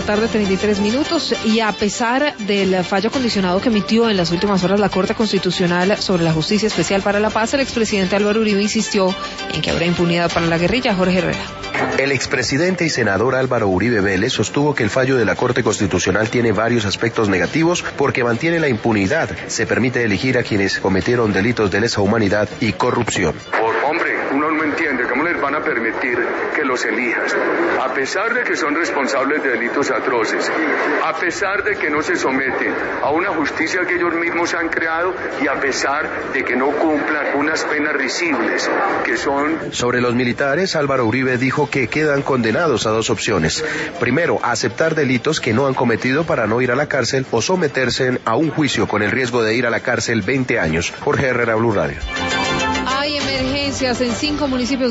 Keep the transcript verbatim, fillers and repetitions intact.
tarde, treinta y tres minutos, y a pesar del fallo condicionado que emitió en las últimas horas la Corte Constitucional sobre la Justicia Especial para la Paz, el expresidente Álvaro Uribe insistió en que habrá impunidad para la guerrilla. Jorge Herrera. El expresidente y senador Álvaro Uribe Vélez sostuvo que el fallo de la Corte Constitucional tiene varios aspectos negativos porque mantiene la impunidad, se permite elegir a quienes cometieron delitos de lesa humanidad y corrupción. Por, hombre, uno no entiende cómo les van a permitir que los elijas, a pesar de que son responsables de delitos atroces, a pesar de que no se someten a una justicia que ellos mismos han creado y a pesar de que no cumplan unas penas risibles que son... Sobre los militares, Álvaro Uribe dijo que quedan condenados a dos opciones. Primero, a aceptar delitos que no han cometido para no ir a la cárcel o someterse a un juicio con el riesgo de ir a la cárcel veinte años. Jorge Herrera, Blue Radio. Hay emergencias en cinco municipios